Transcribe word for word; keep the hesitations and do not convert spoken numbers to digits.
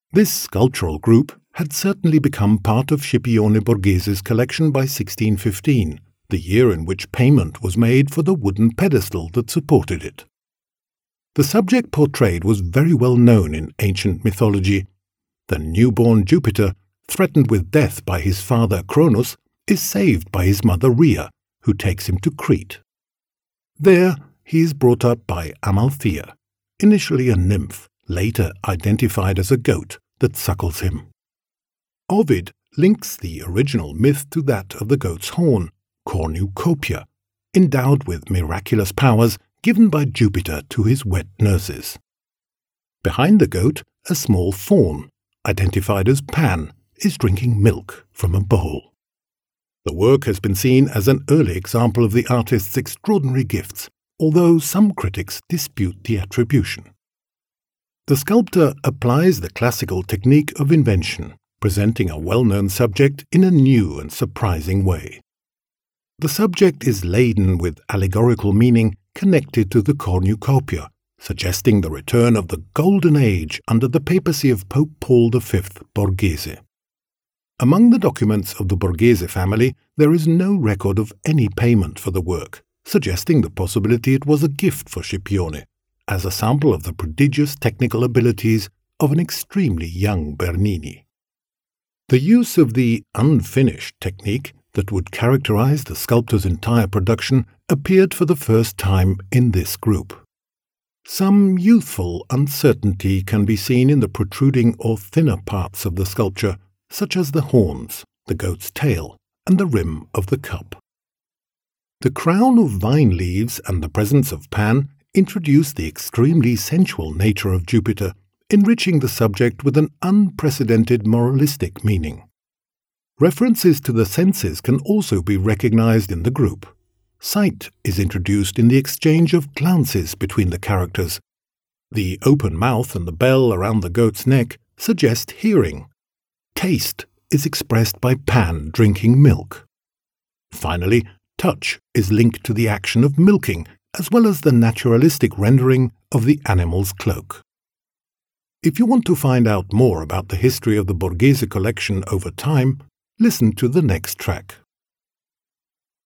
This sculptural group had certainly become part of Scipione Borghese's collection by sixteen fifteen, the year in which payment was made for the wooden pedestal that supported it. The subject portrayed was very well known in ancient mythology. The newborn Jupiter, threatened with death by his father Cronus, is saved by his mother Rhea, who takes him to Crete. There, he is brought up by Amalthea, initially a nymph, later identified as a goat, that suckles him. Ovid links the original myth to that of the goat's horn, cornucopia, endowed with miraculous powers given by Jupiter to his wet nurses. Behind the goat, a small faun, identified as Pan, is drinking milk from a bowl. The work has been seen as an early example of the artist's extraordinary gifts, although some critics dispute the attribution. The sculptor applies the classical technique of invention, presenting a well-known subject in a new and surprising way. The subject is laden with allegorical meaning connected to the cornucopia, suggesting the return of the Golden Age under the papacy of Pope Paul the Fifth Borghese. Among the documents of the Borghese family, there is no record of any payment for the work, suggesting the possibility it was a gift for Scipione, as a sample of the prodigious technical abilities of an extremely young Bernini. The use of the unfinished technique that would characterize the sculptor's entire production appeared for the first time in this group. Some youthful uncertainty can be seen in the protruding or thinner parts of the sculpture, such as the horns, the goat's tail, and the rim of the cup. The crown of vine leaves and the presence of Pan introduce the extremely sensual nature of Jupiter, enriching the subject with an unprecedented moralistic meaning. References to the senses can also be recognized in the group. Sight is introduced in the exchange of glances between the characters. The open mouth and the bell around the goat's neck suggest hearing. Taste is expressed by Pan drinking milk. Finally, touch is linked to the action of milking, as well as the naturalistic rendering of the animal's cloak. If you want to find out more about the history of the Borghese collection over time, listen to the next track.